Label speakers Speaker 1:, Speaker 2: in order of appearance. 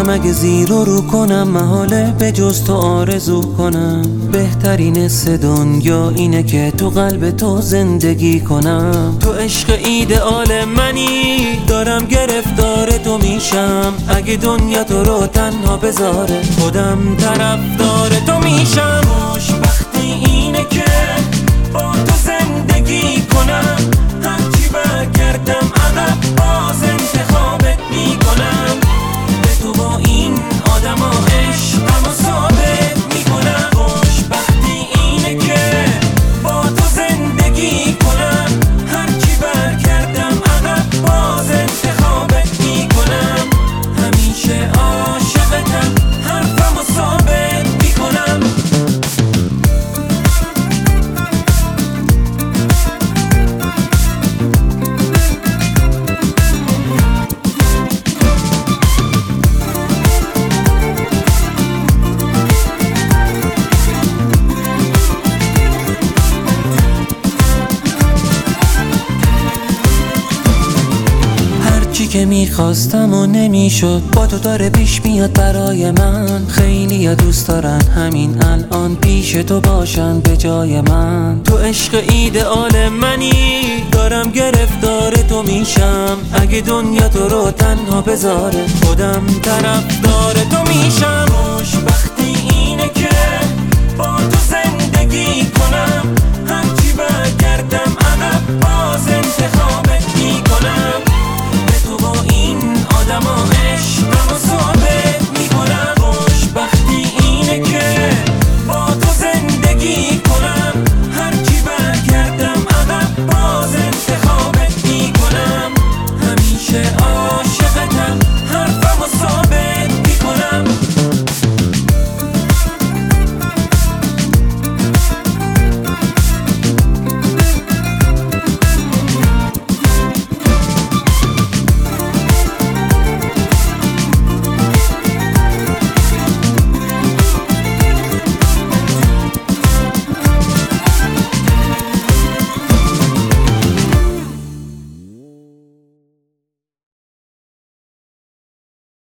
Speaker 1: میشم اگه زیر و رو کنم، محاله به جز تو آرزو کنم. بهترین حس دنیا اینه که تو قلب تو زندگی کنم. تو عشق ایدئال منی، دارم گرفتار تو میشم. اگه دنیا تو رو تنها بذاره، خودم طرفدار تو میشم. خوشبختی اینه که با تو زندگی کنم. هرچی برگردم عقب باز انتخابت میکنم. به تو با این آدما عشقمو ثابت میکنم. خوشبختی اینه که با تو زندگی کنم. هرچی برگردم عقب باز انتخابت میکنم. همیشه عاشقتم، حرفمو ثابت میکنم. چی که میخواستم و نمیشد، با تو داره پیش میاد برای من. خیلی دوست دارن همین الان پیش تو باشن به جای من. تو عشق ایدئال منی، دارم گرفتار تو میشم. اگه دنیا تو رو تنها بذاره، خودم طرفدار تو میشم.